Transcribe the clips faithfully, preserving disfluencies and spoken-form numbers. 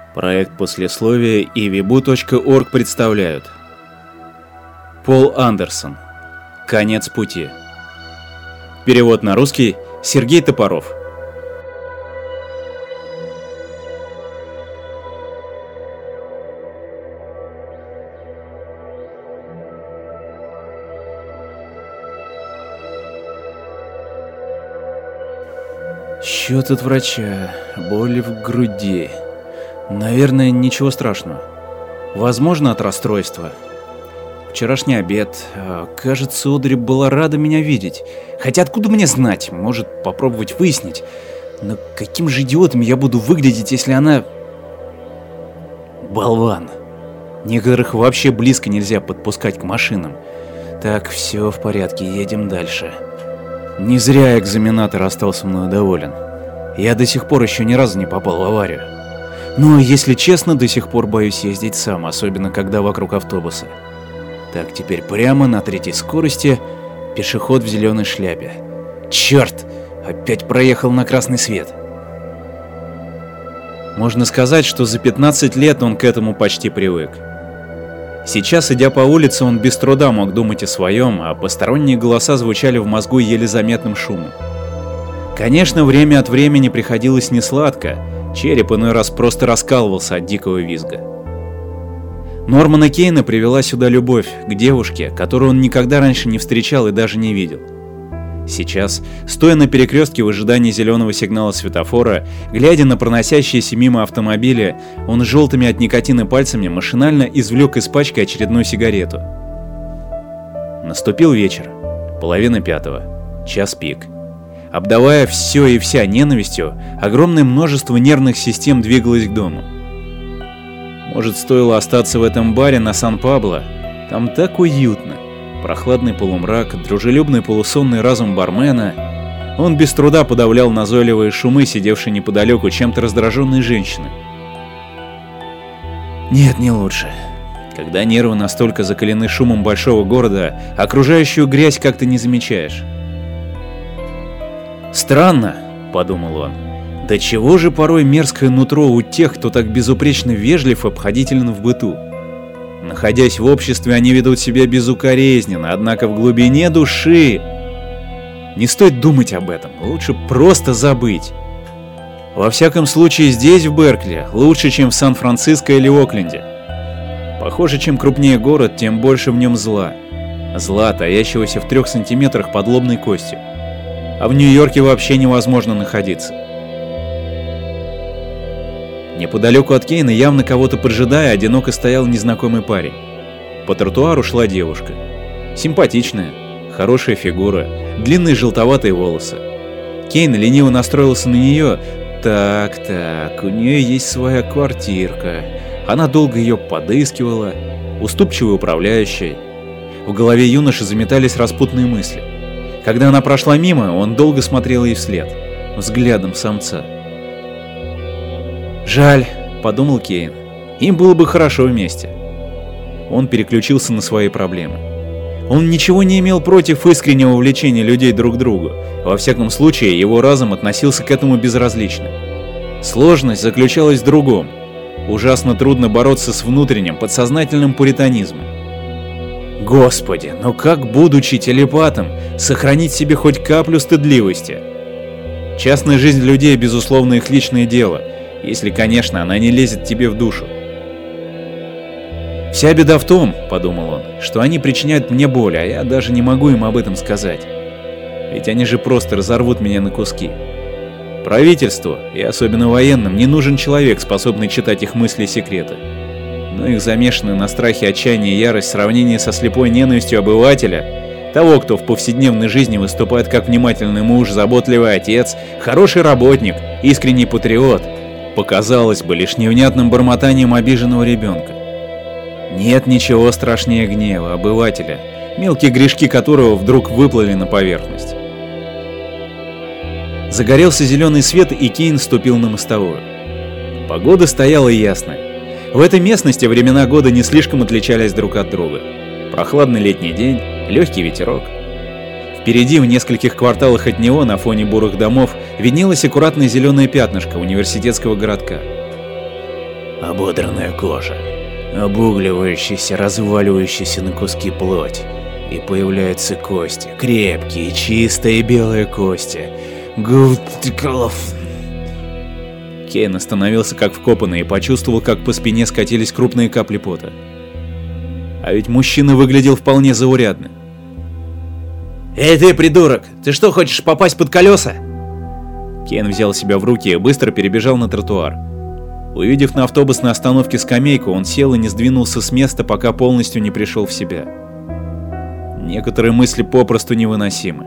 Проект послесловия и вебу точка орг представляют. Пол Андерсон. Конец пути. Перевод на русский Сергей Топоров. Счет от врача. Боли в груди. Наверное, ничего страшного. Возможно, от расстройства. Вчерашний обед. Кажется, Одри была рада меня видеть. Хотя откуда мне знать? Может, попробовать выяснить. Но каким же идиотом я буду выглядеть, если она... Болван. Некоторых вообще близко нельзя подпускать к машинам. Так, все в порядке, едем дальше. Не зря экзаменатор остался мною доволен. Я до сих пор еще ни разу не попал в аварию. Но, если честно, до сих пор боюсь ездить сам, особенно когда вокруг автобуса. Так, теперь прямо на третьей скорости пешеход в зеленой шляпе. Черт! Опять проехал на красный свет. Можно сказать, что за пятнадцать лет он к этому почти привык. Сейчас, идя по улице, он без труда мог думать о своем, а посторонние голоса звучали в мозгу еле заметным шумом. Конечно, время от времени приходилось несладко, череп иной раз просто раскалывался от дикого визга. Нормана Кейна привела сюда любовь к девушке, которую он никогда раньше не встречал и даже не видел. Сейчас, стоя на перекрестке в ожидании зеленого сигнала светофора, глядя на проносящиеся мимо автомобили, он желтыми от никотина пальцами машинально извлек из пачки очередную сигарету. Наступил вечер, половина пятого, час пик. Обдавая все и вся ненавистью, огромное множество нервных систем двигалось к дому. Может, стоило остаться в этом баре на Сан-Пабло? Там так уютно. Прохладный полумрак, дружелюбный полусонный разум бармена. Он без труда подавлял назойливые шумы, сидевшие неподалеку чем-то раздраженной женщины. Нет, не лучше. Когда нервы настолько закалены шумом большого города, окружающую грязь как-то не замечаешь. Странно, подумал он, до чего же порой мерзкое нутро у тех, кто так безупречно вежлив и обходителен в быту. Находясь в обществе, они ведут себя безукоризненно, однако в глубине души... Не стоит думать об этом, лучше просто забыть. Во всяком случае, здесь, в Беркли, лучше, чем в Сан-Франциско или Окленде. Похоже, чем крупнее город, тем больше в нем зла. Зла, таящегося в трех сантиметрах под лобной костью. А в Нью-Йорке вообще невозможно находиться. Неподалеку от Кейна, явно кого-то поджидая, одиноко стоял незнакомый парень. По тротуару шла девушка. Симпатичная, хорошая фигура, длинные желтоватые волосы. Кейн лениво настроился на нее. Так-так, у нее есть своя квартирка. Она долго ее подыскивала. Уступчивый управляющий. В голове юноши заметались распутные мысли. Когда она прошла мимо, он долго смотрел ей вслед, взглядом самца. «Жаль», — подумал Кейн, — «им было бы хорошо вместе». Он переключился на свои проблемы. Он ничего не имел против искреннего влечения людей друг к другу, во всяком случае его разум относился к этому безразлично. Сложность заключалась в другом. Ужасно трудно бороться с внутренним, подсознательным пуританизмом. Господи, но как, будучи телепатом, сохранить себе хоть каплю стыдливости? Частная жизнь людей, безусловно, их личное дело, если, конечно, она не лезет тебе в душу. «Вся беда в том, — подумал он, — что они причиняют мне боль, а я даже не могу им об этом сказать. Ведь они же просто разорвут меня на куски. Правительству, и особенно военным, не нужен человек, способный читать их мысли и секреты. Но их замешанные на страхе, отчаяние и ярость в сравнении со слепой ненавистью обывателя, того, кто в повседневной жизни выступает как внимательный муж, заботливый отец, хороший работник, искренний патриот, показалось бы лишь невнятным бормотанием обиженного ребенка. Нет ничего страшнее гнева обывателя, мелкие грешки которого вдруг выплыли на поверхность. Загорелся зеленый свет, и Кейн ступил на мостовую. Погода стояла ясная. В этой местности времена года не слишком отличались друг от друга. Прохладный летний день, легкий ветерок. Впереди, в нескольких кварталах от него, на фоне бурых домов, виднелось аккуратное зеленое пятнышко университетского городка. ободранная кожа, обугливающаяся, разваливающаяся на куски плоть. И появляются кости, крепкие, чистые белые кости. Гуткалов. Кейн остановился как вкопанный и почувствовал, как по спине скатились крупные капли пота. А ведь мужчина выглядел вполне заурядно. «Эй ты, придурок, ты что, хочешь попасть под колеса?» Кейн взял себя в руки и быстро перебежал на тротуар. Увидев на автобусной остановке скамейку, он сел и не сдвинулся с места, пока полностью не пришел в себя. Некоторые мысли попросту невыносимы.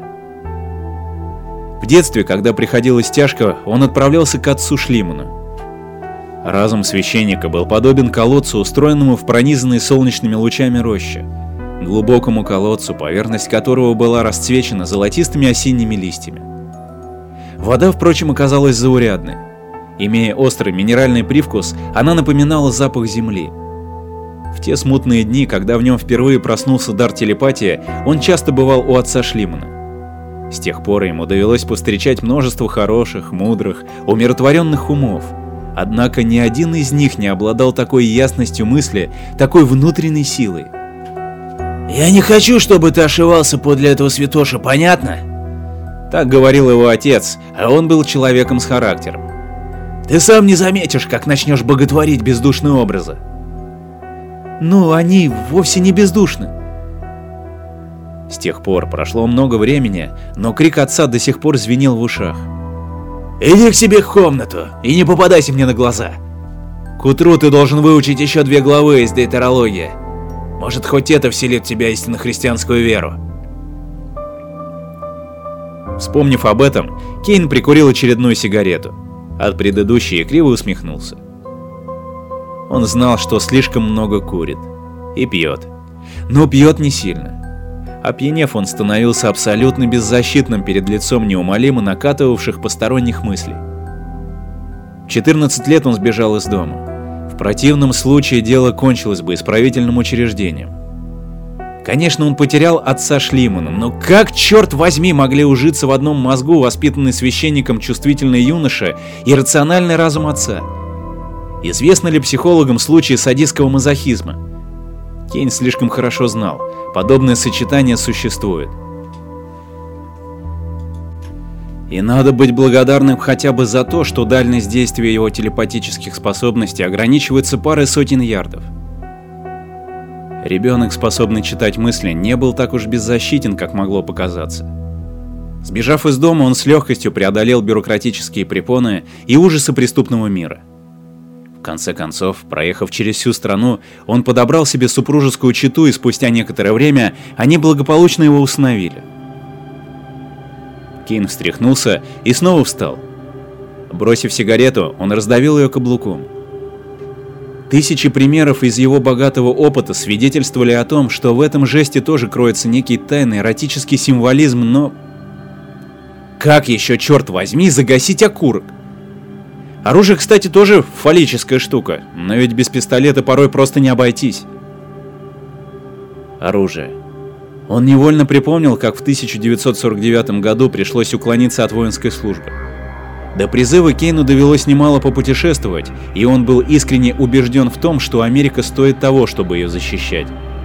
В детстве, когда приходилось тяжко, он отправлялся к отцу Шлиману. Разум священника был подобен колодцу, устроенному в пронизанной солнечными лучами роще, глубокому колодцу, поверхность которого была расцвечена золотистыми осенними листьями. Вода, впрочем, оказалась заурядной. Имея острый минеральный привкус, она напоминала запах земли. В те смутные дни, когда в нем впервые проснулся дар телепатии, он часто бывал у отца Шлимана. С тех пор ему довелось повстречать множество хороших, мудрых, умиротворенных умов. Однако ни один из них не обладал такой ясностью мысли, такой внутренней силой. «Я не хочу, чтобы ты ошивался подле этого святоша, понятно?» Так говорил его отец, а он был человеком с характером. «Ты сам не заметишь, как начнешь боготворить бездушные образы». «Ну, они вовсе не бездушны». С тех пор прошло много времени, но крик отца до сих пор звенел в ушах. «Иди к себе в комнату и не попадайся мне на глаза. К утру ты должен выучить еще две главы из дейтерологии. Может, хоть это вселит в тебя истинно христианскую веру». Вспомнив об этом, Кейн прикурил очередную сигарету. От предыдущей криво усмехнулся. Он знал, что слишком много курит. И пьет. Но пьет не сильно. Опьянев, он становился абсолютно беззащитным перед лицом неумолимо накатывавших посторонних мыслей. В четырнадцать лет он сбежал из дома. В противном случае дело кончилось бы исправительным учреждением. Конечно, он потерял отца Шлимана, но как, черт возьми, могли ужиться в одном мозгу воспитанный священником чувствительный юноша и рациональный разум отца? Известны ли психологам случаи садистского мазохизма? Кейн слишком хорошо знал, подобное сочетание существует. И надо быть благодарным хотя бы за то, что дальность действия его телепатических способностей ограничивается парой сотен ярдов. Ребенок, способный читать мысли, не был так уж беззащитен, как могло показаться. Сбежав из дома, он с легкостью преодолел бюрократические препоны и ужасы преступного мира. В конце концов, проехав через всю страну, он подобрал себе супружескую чету, и спустя некоторое время они благополучно его усыновили. Кейн встряхнулся и снова встал. Бросив сигарету, он раздавил ее каблуком. Тысячи примеров из его богатого опыта свидетельствовали о том, что в этом жесте тоже кроется некий тайный эротический символизм, но... Как еще, черт возьми, загасить окурок? Оружие, кстати, тоже фаллическая штука, но ведь без пистолета порой просто не обойтись. Оружие. Он невольно припомнил, как в тысяча девятьсот сорок девятом году пришлось уклониться от воинской службы. До призыва Кейну довелось немало попутешествовать, и он был искренне убежден в том, что Америка стоит того, чтобы ее защищать.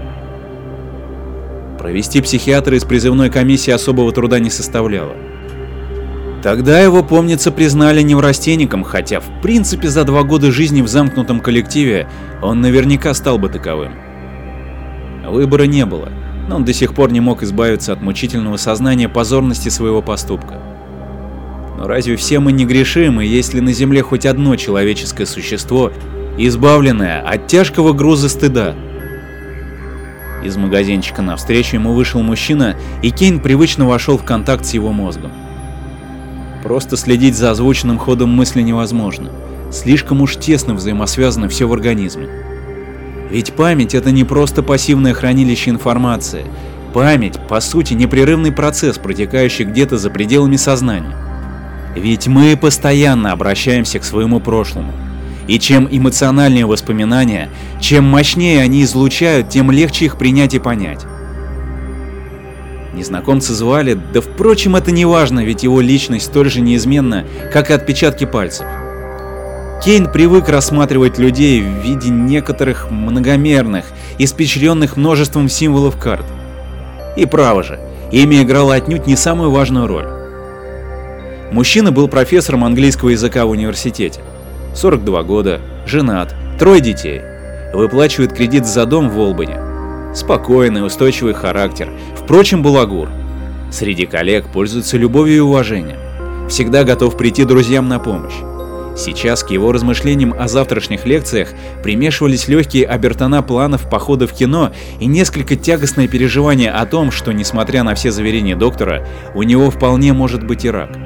Провести психиатра из призывной комиссии особого труда не составляло. Тогда его, помнится, признали неврастенником, хотя в принципе за два года жизни в замкнутом коллективе он наверняка стал бы таковым. Выбора не было, но он до сих пор не мог избавиться от мучительного сознания позорности своего поступка. Но разве все мы не грешим, и есть ли на земле хоть одно человеческое существо, избавленное от тяжкого груза стыда? Из магазинчика навстречу ему вышел мужчина, и Кейн привычно вошел в контакт с его мозгом. Просто следить за озвученным ходом мысли невозможно. Слишком уж тесно взаимосвязано все в организме. Ведь память — это не просто пассивное хранилище информации. Память, по сути, непрерывный процесс, протекающий где-то за пределами сознания. Ведь мы постоянно обращаемся к своему прошлому. И чем эмоциональнее воспоминания, чем мощнее они излучают, тем легче их принять и понять. Незнакомца звали, да впрочем это не важно, ведь его личность столь же неизменна, как и отпечатки пальцев. Кейн привык рассматривать людей в виде некоторых многомерных, испещренных множеством символов карт. И право же, имя играло отнюдь не самую важную роль. Мужчина был профессором английского языка в университете. сорок два года, женат, трое детей. Выплачивает кредит за дом в Олбани. Спокойный, устойчивый характер, впрочем, балагур. Среди коллег пользуется любовью и уважением. Всегда готов прийти друзьям на помощь. Сейчас к его размышлениям о завтрашних лекциях примешивались легкие обертона планов похода в кино и несколько тягостное переживание о том, что, несмотря на все заверения доктора, у него вполне может быть и рак.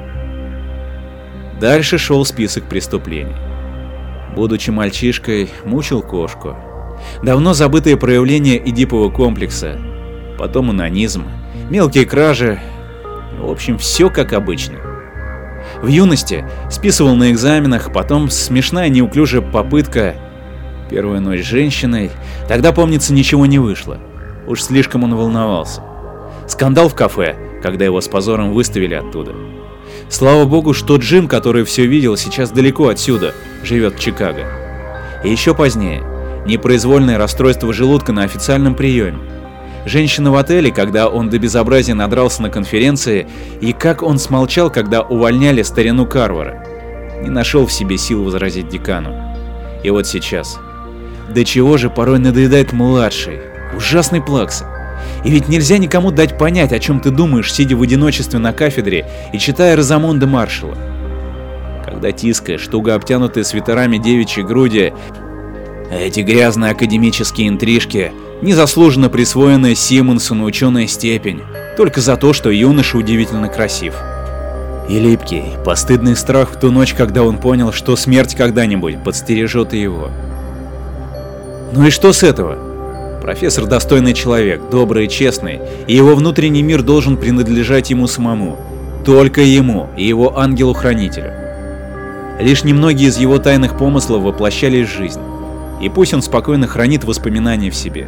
Дальше шел список преступлений. Будучи мальчишкой, мучил кошку. Давно забытые проявления эдипового комплекса. Потом анонизм, мелкие кражи. В общем, все как обычно. В юности списывал на экзаменах, потом смешная неуклюжая попытка. Первая ночь с женщиной. Тогда, помнится, ничего не вышло. Уж слишком он волновался. Скандал в кафе, когда его с позором выставили оттуда. Слава богу, что Джим, который все видел, сейчас далеко отсюда, живет в Чикаго. И еще позднее. Непроизвольное расстройство желудка на официальном приеме. Женщина в отеле, когда он до безобразия надрался на конференции, и как он смолчал, когда увольняли старину Карвера. Не нашел в себе сил возразить декану. И вот сейчас. До чего же порой надоедает младший, ужасный плакса. И ведь нельзя никому дать понять, о чем ты думаешь, сидя в одиночестве на кафедре и читая Розамонда Маршалла. Когда тискаешь туго обтянутые свитерами девичьи груди, эти грязные академические интрижки, незаслуженно присвоенная Симонсону ученая степень, только за то, что юноша удивительно красив. И липкий, постыдный страх в ту ночь, когда он понял, что смерть когда-нибудь подстережет и его. Ну и что с этого? Профессор достойный человек, добрый и честный, и его внутренний мир должен принадлежать ему самому, только ему и его ангелу-хранителю. Лишь немногие из его тайных помыслов воплощались в жизнь. И пусть он спокойно хранит воспоминания в себе.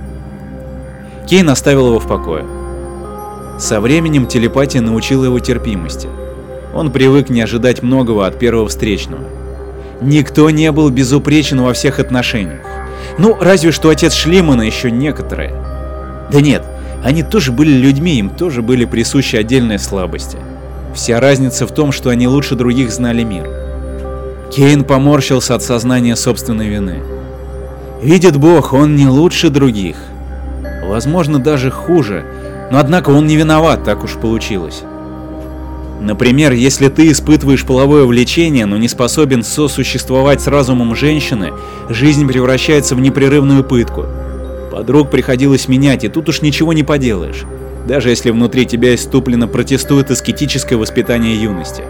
Кейн оставил его в покое. Со временем телепатия научила его терпимости. Он привык не ожидать многого от первого встречного. Никто не был безупречен во всех отношениях. Ну, разве что отец Шлимана еще некоторые. Да нет, они тоже были людьми, им тоже были присущи отдельные слабости. Вся разница в том, что они лучше других знали мир. Кейн поморщился от сознания собственной вины. Видит Бог, он не лучше других. Возможно, даже хуже, но однако он не виноват, так уж получилось. Например, если ты испытываешь половое влечение, но не способен сосуществовать с разумом женщины, жизнь превращается в непрерывную пытку. Подруг приходилось менять, и тут уж ничего не поделаешь, даже если внутри тебя иступленно протестует аскетическое воспитание юности.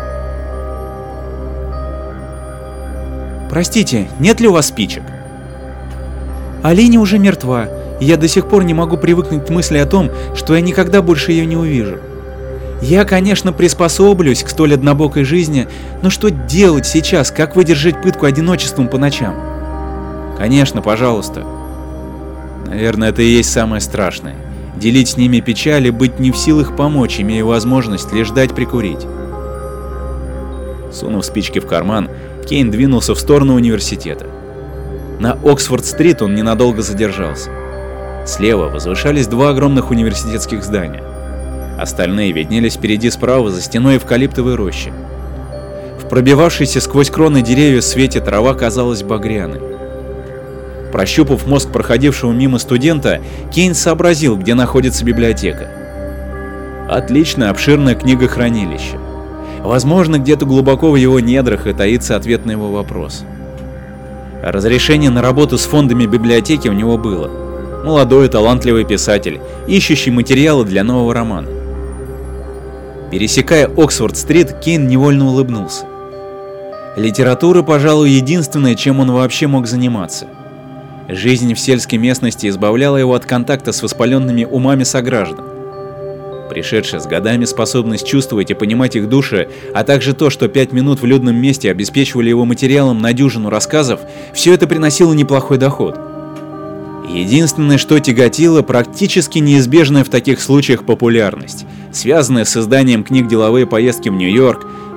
Простите, нет ли у вас спичек? Алине уже мертва, и я до сих пор не могу привыкнуть к мысли о том, что я никогда больше ее не увижу. Я, конечно, приспособлюсь к столь однобокой жизни, но что делать сейчас, как выдержать пытку одиночеством по ночам? Конечно, пожалуйста. Наверное, это и есть самое страшное. Делить с ними печаль и быть не в силах помочь, имея возможность лишь дать прикурить. Сунув спички в карман, Кейн двинулся в сторону университета. На Оксфорд-стрит он ненадолго задержался. Слева возвышались два огромных университетских здания. Остальные виднелись впереди справа за стеной эвкалиптовой рощи. В пробивавшейся сквозь кроны деревьев свете трава казалась багряной. Прощупав мозг проходившего мимо студента, Кейн сообразил, где находится библиотека. Отличное обширное книгохранилище. Возможно, где-то глубоко в его недрах и таится ответ на его вопрос. Разрешение на работу с фондами библиотеки у него было. Молодой талантливый писатель, ищущий материалы для нового романа. Пересекая Оксфорд-стрит, Кейн невольно улыбнулся. Литература, пожалуй, единственное, чем он вообще мог заниматься. Жизнь в сельской местности избавляла его от контакта с воспаленными умами сограждан. Пришедшая с годами способность чувствовать и понимать их души, а также то, что пять минут в людном месте обеспечивали его материалом на дюжину рассказов, все это приносило неплохой доход. Единственное, что тяготило, практически неизбежная в таких случаях популярность, связанная с изданием книг деловые поездки в Нью-Йорк,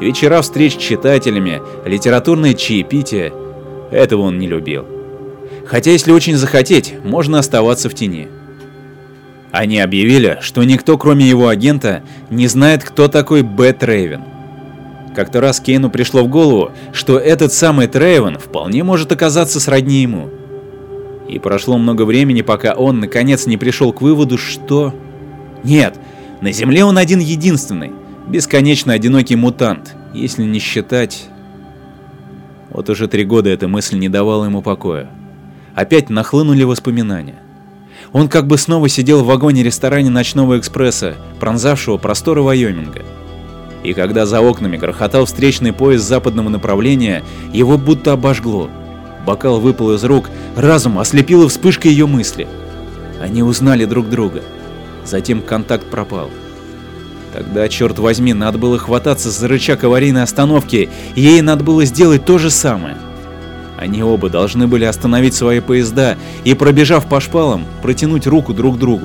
вечера встреч с читателями, литературное чаепитие. Этого он не любил. Хотя, если очень захотеть, можно оставаться в тени. Они объявили, что никто, кроме его агента, не знает, кто такой Б. Трейвен. Как-то раз Кейну пришло в голову, что этот самый Трейвен вполне может оказаться сродни ему. И прошло много времени, пока он, наконец, не пришел к выводу, что... Нет, на Земле он один-единственный, бесконечно одинокий мутант, если не считать... Вот уже три года эта мысль не давала ему покоя. Опять нахлынули воспоминания. Он как бы снова сидел в вагоне-ресторане ночного экспресса, пронзавшего просторы Вайоминга. И когда за окнами грохотал встречный поезд западного направления, его будто обожгло. Бокал выпал из рук, разум ослепила вспышка ее мысли. Они узнали друг друга. Затем контакт пропал. Тогда, черт возьми, надо было хвататься за рычаг аварийной остановки, и ей надо было сделать то же самое. Они оба должны были остановить свои поезда и, пробежав по шпалам, протянуть руку друг другу.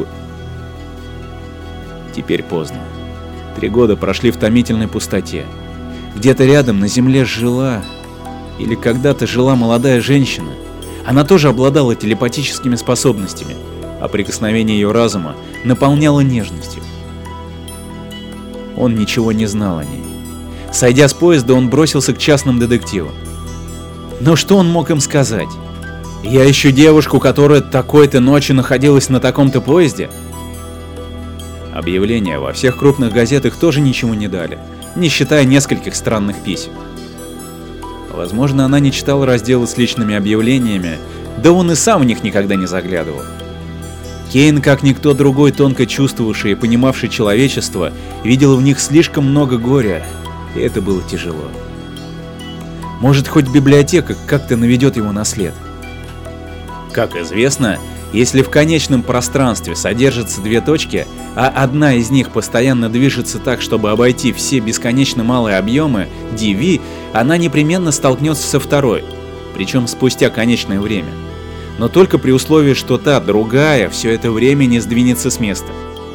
Теперь поздно. Три года прошли в томительной пустоте. Где-то рядом на земле жила, или когда-то жила молодая женщина. Она тоже обладала телепатическими способностями, а прикосновение ее разума наполняло нежностью. Он ничего не знал о ней. Сойдя с поезда, он бросился к частным детективам. Но что он мог им сказать? Я ищу девушку, которая такой-то ночью находилась на таком-то поезде? Объявления во всех крупных газетах тоже ничего не дали, не считая нескольких странных писем. Возможно, она не читала разделы с личными объявлениями, да он и сам в них никогда не заглядывал. Кейн, как никто другой, тонко чувствовавший и понимавший человечество, видел в них слишком много горя, и это было тяжело. Может, хоть библиотека как-то наведет его на след. Как известно, если в конечном пространстве содержатся две точки, а одна из них постоянно движется так, чтобы обойти все бесконечно малые объемы ди ви, она непременно столкнется со второй, причем спустя конечное время. Но только при условии, что та, другая, все это время не сдвинется с места.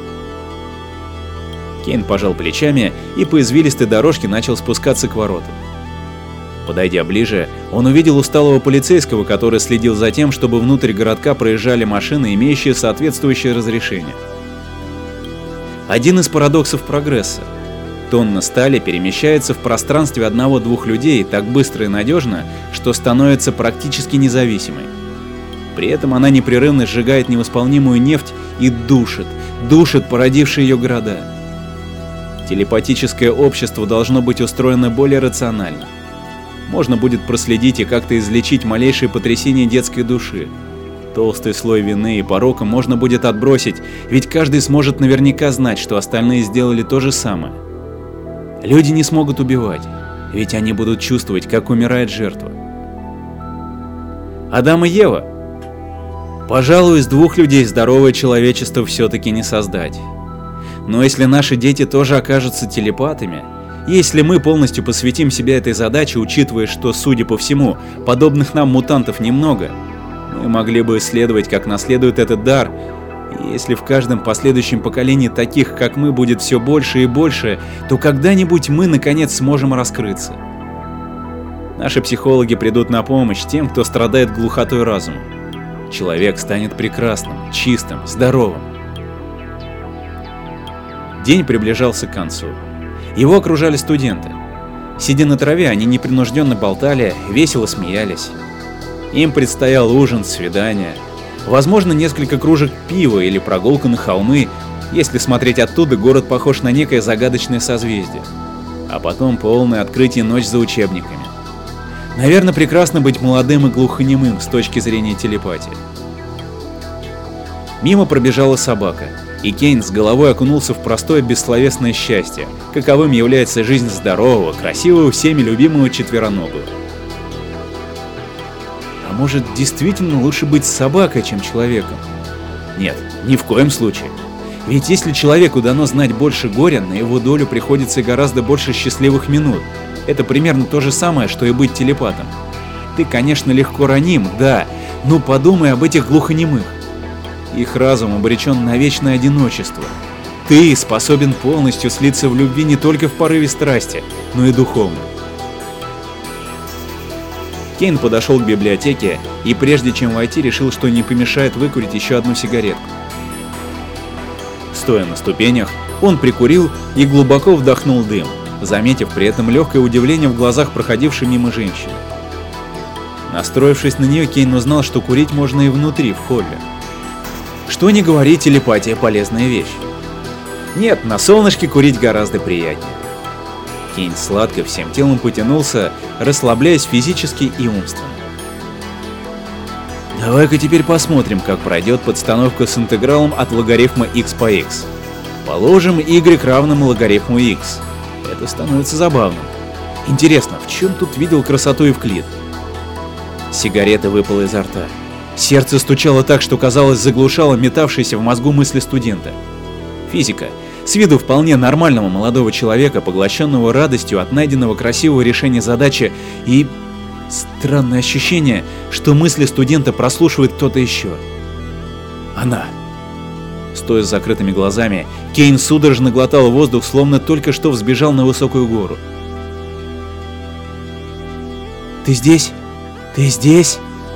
Кейн пожал плечами и по извилистой дорожке начал спускаться к воротам. Подойдя ближе, он увидел усталого полицейского, который следил за тем, чтобы внутрь городка проезжали машины, имеющие соответствующее разрешение. Один из парадоксов прогресса. Тонна стали перемещается в пространстве одного-двух людей так быстро и надежно, что становится практически независимой. При этом она непрерывно сжигает невосполнимую нефть и душит, душит породившие ее города. Телепатическое общество должно быть устроено более рационально. Можно будет проследить и как-то излечить малейшие потрясения детской души. Толстый слой вины и порока можно будет отбросить, ведь каждый сможет наверняка знать, что остальные сделали то же самое. Люди не смогут убивать, ведь они будут чувствовать, как умирает жертва. Адам и Ева? Пожалуй, из двух людей здоровое человечество все-таки не создать. Но если наши дети тоже окажутся телепатами, если мы полностью посвятим себя этой задаче, учитывая, что, судя по всему, подобных нам мутантов немного, мы могли бы исследовать, как наследует этот дар, и если в каждом последующем поколении таких, как мы, будет все больше и больше, то когда-нибудь мы, наконец, сможем раскрыться. Наши психологи придут на помощь тем, кто страдает глухотой разума. Человек станет прекрасным, чистым, здоровым. День приближался к концу. Его окружали студенты. Сидя на траве, они непринужденно болтали, весело смеялись. Им предстоял ужин, свидание, возможно, несколько кружек пива или прогулка на холмы. Если смотреть оттуда, город похож на некое загадочное созвездие. А потом полное открытие ночь за учебниками. Наверное, прекрасно быть молодым и глухонемым с точки зрения телепатии. Мимо пробежала собака, и Кейн с головой окунулся в простое бессловесное счастье, каковым является жизнь здорового, красивого, всеми любимого четвероногого. А может, действительно лучше быть собакой, чем человеком? Нет, ни в коем случае. Ведь если человеку дано знать больше горя, на его долю приходится гораздо больше счастливых минут. Это примерно то же самое, что и быть телепатом. Ты, конечно, легко раним, да, но подумай об этих глухонемых. Их разум обречен на вечное одиночество. ты способен полностью слиться в любви не только в порыве страсти, но и духовно. Кейн подошел к библиотеке и прежде чем войти, решил, что не помешает выкурить еще одну сигаретку. Стоя на ступенях, он прикурил и глубоко вдохнул дым, заметив при этом легкое удивление в глазах проходившей мимо женщины. Настроившись на нее, Кейн узнал, что курить можно и внутри, в холле. Что ни говори, телепатия — полезная вещь. Нет, на солнышке курить гораздо приятнее. Кейн сладко всем телом потянулся, расслабляясь физически и умственно. Давай-ка теперь посмотрим, как пройдет подстановка с интегралом от логарифма x по x. Положим y равным логарифму x. Это становится забавным. Интересно, в чем тут видел красоту Евклид? Сигарета выпала изо рта. Сердце стучало так, что казалось заглушало метавшиеся в мозгу мысли студента. Физика. С виду вполне нормального молодого человека, поглощенного радостью от найденного красивого решения задачи, и странное ощущение, что мысли студента прослушивает кто-то еще. Она. Стоя с закрытыми глазами, Кейн судорожно глотал воздух, словно только что взбежал на высокую гору. «Ты здесь? Ты здесь?»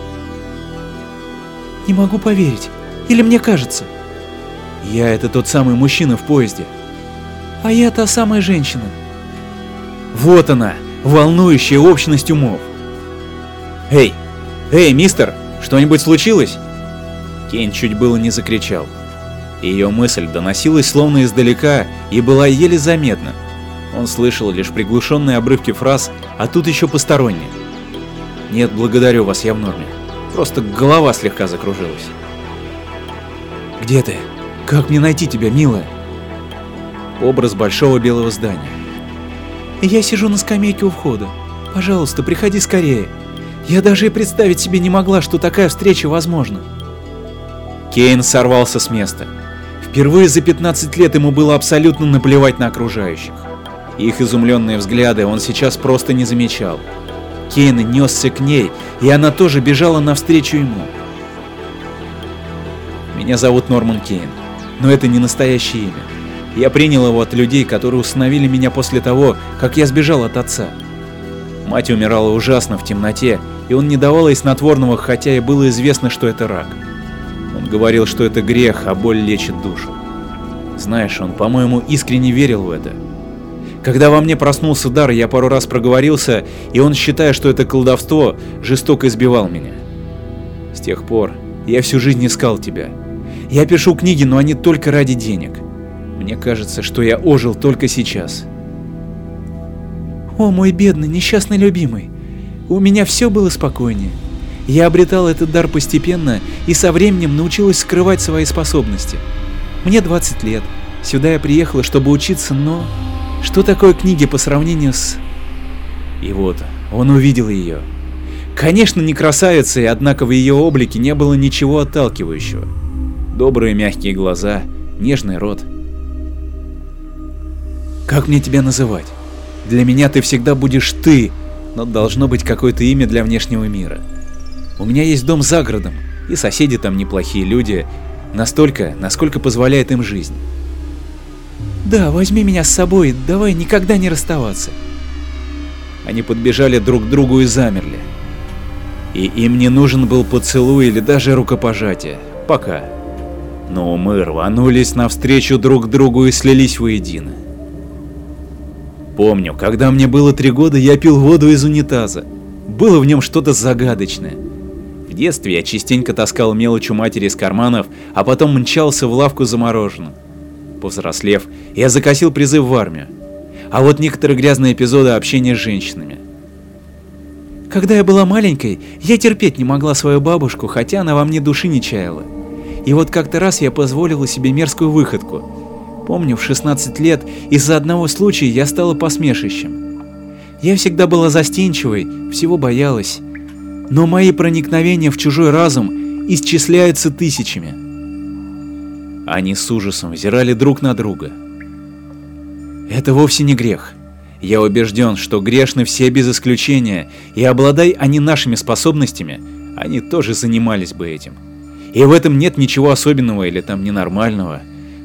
«Не могу поверить. Или мне кажется?» «Я — это тот самый мужчина в поезде». «А я та самая женщина». «Вот она, волнующая общность умов». «Эй, эй, мистер, что-нибудь случилось?» Кейн чуть было не закричал. Ее мысль доносилась словно издалека и была еле заметна. Он слышал лишь приглушенные обрывки фраз, а тут еще посторонние. «Нет, благодарю вас, я в норме. Просто голова слегка закружилась». «Где ты? Как мне найти тебя, милая?» Образ большого белого здания. «Я сижу на скамейке у входа. Пожалуйста, приходи скорее. Я даже и представить себе не могла, что такая встреча возможна». Кейн сорвался с места. Впервые за пятнадцать лет ему было абсолютно наплевать на окружающих. Их изумленные взгляды он сейчас просто не замечал. Кейн несся к ней, и она тоже бежала навстречу ему. «Меня зовут Норман Кейн, но это не настоящее имя. Я принял его от людей, которые усыновили меня после того, как я сбежал от отца. Мать умирала ужасно в темноте, и он не давал ей снотворного, хотя и было известно, что это рак. Он говорил, что это грех, а боль лечит душу. Знаешь, он, по-моему, искренне верил в это. Когда во мне проснулся дар, я пару раз проговорился, и он, считая, что это колдовство, жестоко избивал меня. С тех пор я всю жизнь искал тебя. Я пишу книги, но они только ради денег. Мне кажется, что я ожил только сейчас». «О, мой бедный, несчастный любимый, у меня все было спокойнее. Я обретал этот дар постепенно и со временем научилась скрывать свои способности. Мне двадцать лет, сюда я приехала, чтобы учиться, но... Что такое книги по сравнению с...» И вот, он увидел ее. Конечно, не красавицей, однако в ее облике не было ничего отталкивающего. Добрые мягкие глаза, нежный рот. «Как мне тебя называть? Для меня ты всегда будешь ты, но должно быть какое-то имя для внешнего мира. У меня есть дом за городом, и соседи там неплохие люди, настолько, насколько позволяет им жизнь. Да, возьми меня с собой, давай никогда не расставаться». Они подбежали друг к другу и замерли. И им не нужен был поцелуй или даже рукопожатие. Пока. Но мы рванулись навстречу друг другу и слились воедино. Помню, когда мне было три года, я пил воду из унитаза. Было в нем что-то загадочное. В детстве я частенько таскал мелочь у матери из карманов, а потом мчался в лавку за мороженым. Повзрослев, я закосил призыв в армию. А вот некоторые грязные эпизоды общения с женщинами. Когда я была маленькой, я терпеть не могла свою бабушку, хотя она во мне души не чаяла. И вот как-то раз я позволила себе мерзкую выходку. Помню, в шестнадцать лет из-за одного случая я стала посмешищем. Я всегда была застенчивой, всего боялась. Но мои проникновения в чужой разум исчисляются тысячами. Они с ужасом взирали друг на друга. Это вовсе не грех. Я убежден, что грешны все без исключения, и обладай они нашими способностями, они тоже занимались бы этим. И в этом нет ничего особенного или там ненормального.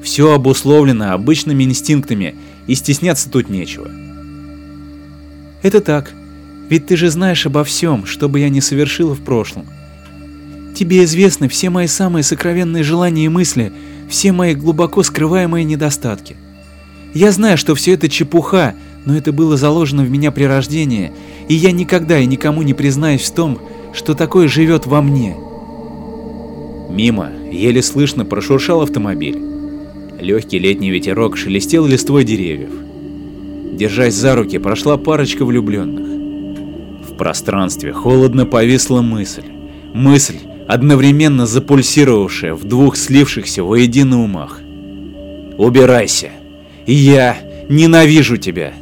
Все обусловлено обычными инстинктами, и стесняться тут нечего. Это так. Ведь ты же знаешь обо всем, что бы я ни совершила в прошлом. Тебе известны все мои самые сокровенные желания и мысли, все мои глубоко скрываемые недостатки. Я знаю, что все это чепуха, но это было заложено в меня при рождении, и я никогда и никому не признаюсь в том, что такое живет во мне. Мимо, еле слышно, прошуршал автомобиль. Легкий летний ветерок шелестел листвой деревьев. Держась за руки, прошла парочка влюбленных. В пространстве холодно повисла мысль. Мысль, одновременно запульсировавшая в двух слившихся воедино умах. «Убирайся! Я ненавижу тебя!»